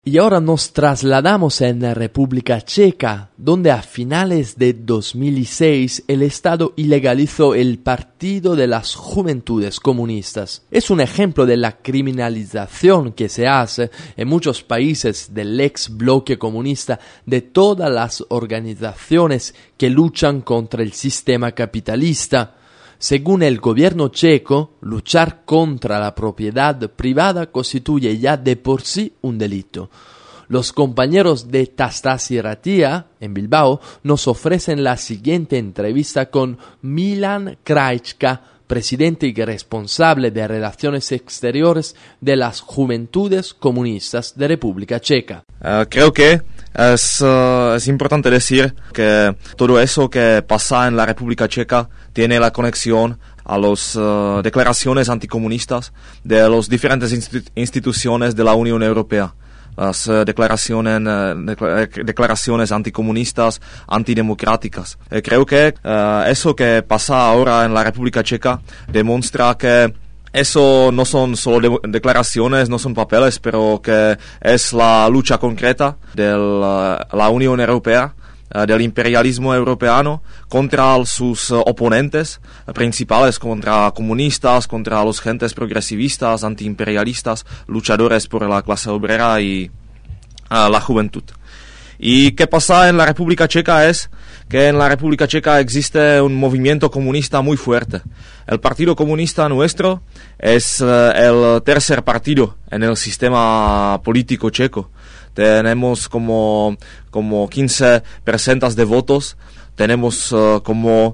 Y ahora nos trasladamos en la República Checa, donde a finales de 2006 el Estado ilegalizó el Partido de las Juventudes Comunistas. Es un ejemplo de la criminalización que se hace en muchos países del ex bloque comunista de todas las organizaciones que luchan contra el sistema capitalista. Según el gobierno checo, luchar contra la propiedad privada constituye ya de por sí un delito. Los compañeros de Tastasi Ratia, en Bilbao, nos ofrecen la siguiente entrevista con Milan Krajčka, presidente y responsable de Relaciones Exteriores de las Juventudes Comunistas de República Checa. Creo que es importante decir que todo eso que pasa en la República Checa tiene la conexión a las declaraciones anticomunistas de las diferentes instituciones de la Unión Europea. Las declaraciones anticomunistas, antidemocráticas. Creo que eso que pasa ahora en la República Checa demuestra que eso no son solo declaraciones, no son papeles, pero que es la lucha concreta de la Unión Europea, del imperialismo europeo contra sus oponentes principales, contra comunistas, contra los gentes progresivistas, antiimperialistas, luchadores por la clase obrera y la juventud. ¿Y qué pasa en la República Checa? Es que en la República Checa existe un movimiento comunista muy fuerte. El Partido Comunista nuestro es el tercer partido en el sistema político checo. Tenemos como 15% de votos, tenemos como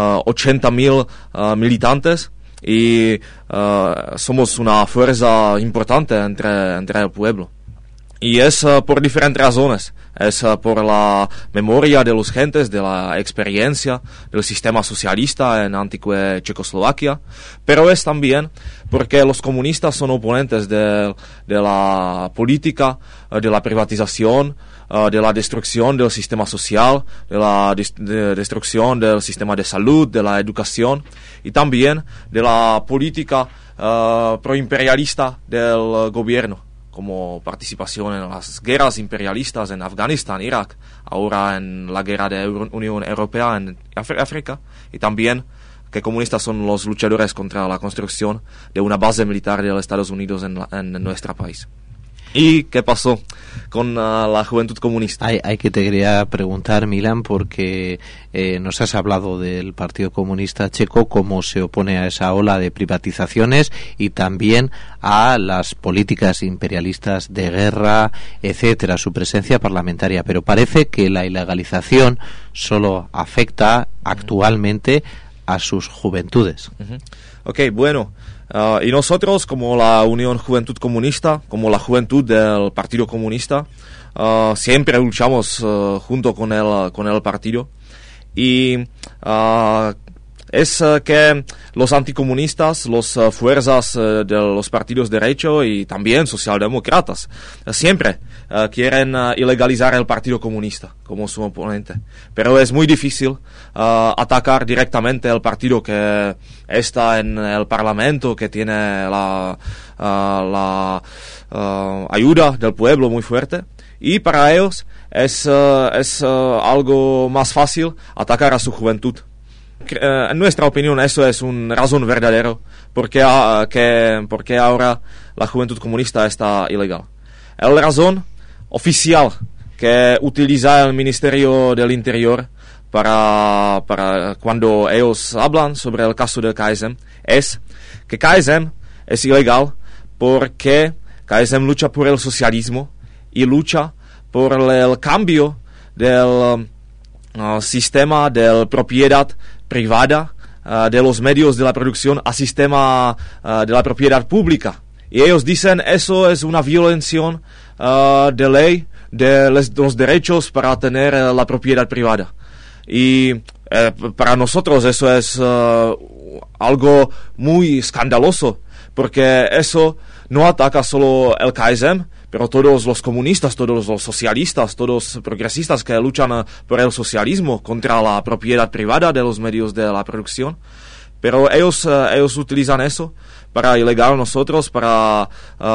80.000 militantes y somos una fuerza importante entre el pueblo. Y es por diferentes razones. Es por la memoria de los gentes, de la experiencia del sistema socialista en antigua Checoslovaquia, pero es también porque los comunistas son oponentes de la política, de la privatización, de la destrucción del sistema social, de la destrucción del sistema de salud, de la educación y también de la política proimperialista del gobierno, como participación en las guerras imperialistas en Afganistán, Irak, ahora en la guerra de la Unión Europea en África, y también que comunistas son los luchadores contra la construcción de una base militar de los Estados Unidos en nuestro país. ¿Y qué pasó con la juventud comunista? Hay que te quería preguntar, Milan, porque nos has hablado del Partido Comunista Checo, cómo se opone a esa ola de privatizaciones y también a las políticas imperialistas de guerra, etcétera, su presencia parlamentaria. Pero parece que la ilegalización solo afecta actualmente a sus juventudes. Ok, bueno. Y nosotros, como la Unión Juventud Comunista, como la juventud del Partido Comunista, siempre luchamos junto con el partido. Y es que los anticomunistas, las fuerzas de los partidos de derecha y también socialdemócratas siempre quieren ilegalizar el Partido Comunista como su oponente. Pero es muy difícil atacar directamente el partido que está en el Parlamento, que tiene la ayuda del pueblo muy fuerte. Y para ellos es algo más fácil atacar a su juventud. En nuestra opinión, eso es una razón verdadera porque ahora la juventud comunista está ilegal. La razón oficial que utiliza el Ministerio del Interior para cuando ellos hablan sobre el caso del KSM es que KSM es ilegal porque KSM lucha por el socialismo y lucha por el cambio del sistema de propiedad privada de los medios de la producción a sistema de la propiedad pública. Y ellos dicen eso es una violación de ley de los derechos para tener la propiedad privada. Y para nosotros eso es algo muy escandaloso, porque eso no ataca solo el KSM, pero todos los comunistas, todos los socialistas, todos los progresistas que luchan por el socialismo contra la propiedad privada de los medios de la producción. Pero ellos utilizan eso para ilegar a nosotros, para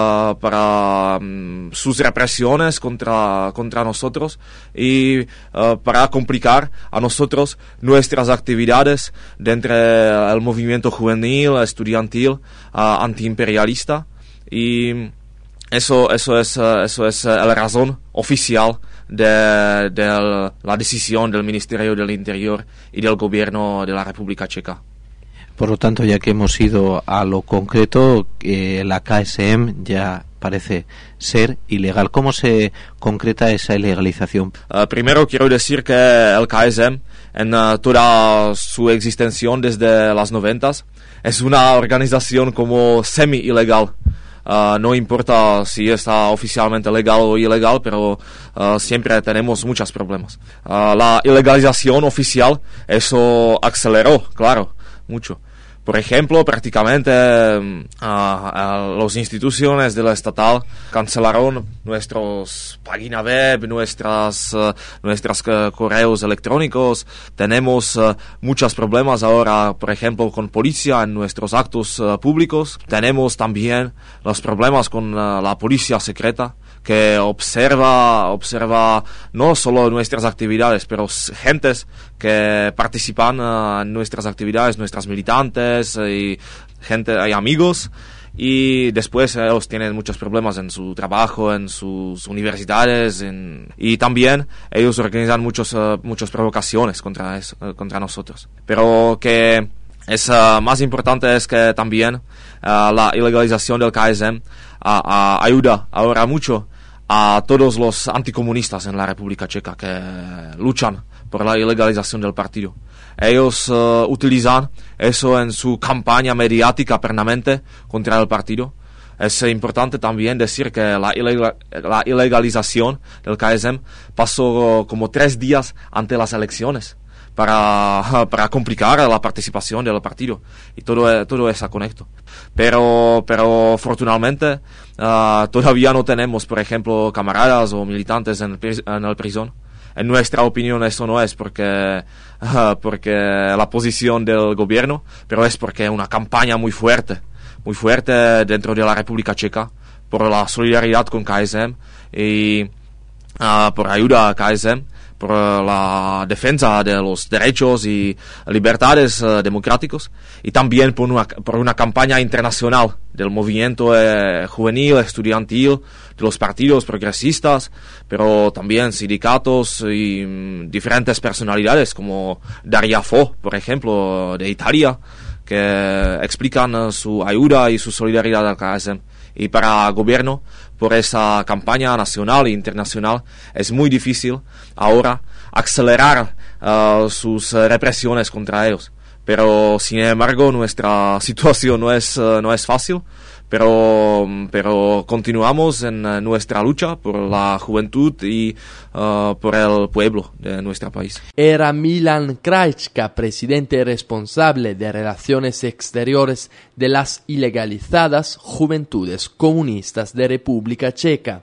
sus represiones contra nosotros y para complicar a nosotros nuestras actividades dentro del movimiento juvenil, estudiantil, antiimperialista. Y eso es la razón oficial de la decisión del Ministerio del Interior y del Gobierno de la República Checa. Por lo tanto, ya que hemos ido a lo concreto, la KSM ya parece ser ilegal. ¿Cómo se concreta esa ilegalización? Primero quiero decir que el KSM, en toda su existencia desde las 90s, es una organización como semi-ilegal. No importa si está oficialmente legal o ilegal, pero siempre tenemos muchos problemas. La ilegalización oficial, eso aceleró, claro, mucho. Por ejemplo, prácticamente las instituciones de la estatal cancelaron nuestras páginas web, nuestras correos electrónicos. Tenemos muchos problemas ahora, por ejemplo, con policía en nuestros actos públicos. Tenemos también los problemas con la policía secreta, que observa no solo nuestras actividades, pero gentes que participan en nuestras actividades, nuestras militantes y amigos, y después ellos tienen muchos problemas en su trabajo, en sus universidades, y también ellos organizan muchas provocaciones contra nosotros. Pero que es más importante es que también la ilegalización del KSM ayuda ahora mucho a todos los anticomunistas en la República Checa que luchan por la ilegalización del partido. Ellos utilizan eso en su campaña mediática permanente contra el partido. Es importante también decir que la ilegalización del KSM pasó como 3 días antes de las elecciones para complicar la participación del partido, y todo es conecto. Pero afortunadamente todavía no tenemos, por ejemplo, camaradas o militantes en el prisión. En nuestra opinión eso no es porque la posición del gobierno, pero es porque es una campaña muy fuerte dentro de la República Checa por la solidaridad con KSM y por ayuda a KSM, por la defensa de los derechos y libertades democráticos, y también por una campaña internacional del movimiento juvenil, estudiantil, de los partidos progresistas, pero también sindicatos y diferentes personalidades como Daria Fo, por ejemplo, de Italia, que explican su ayuda y su solidaridad al KSM. Y para el gobierno, por esa campaña nacional e internacional, es muy difícil ahora acelerar sus represiones contra ellos. Pero, sin embargo, nuestra situación no es fácil, pero continuamos en nuestra lucha por la juventud y por el pueblo de nuestro país. Era Milan Krajčka, presidente responsable de Relaciones Exteriores de las ilegalizadas Juventudes Comunistas de República Checa.